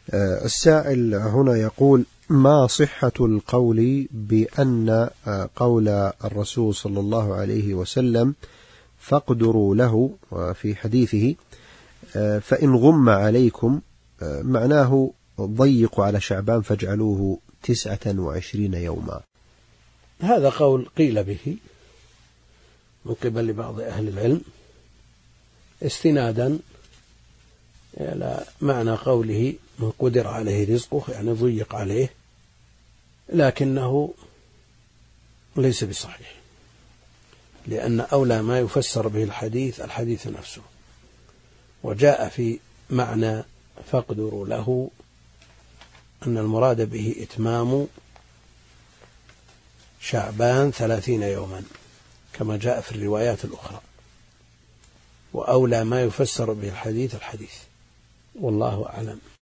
السائل هنا يقول: ما صحة القول بأن قول الرسول صلى الله عليه وسلم فاقدروا له في حديثه فإن غم عليكم معناه ضيقوا على شعبان فاجعلوه 29 يوما؟ هذا قول قيل به من قبل بعض أهل العلم استنادا إلى معنى قوله من قدر عليه رزقه، يعني ضيق عليه، لكنه ليس بصحيح، لأن أولى ما يفسر به الحديث نفسه. وجاء في معنى فاقدروا له أن المراد به إتمام شعبان 30 يوما كما جاء في الروايات الأخرى، وأولى ما يفسر به الحديث والله أعلم.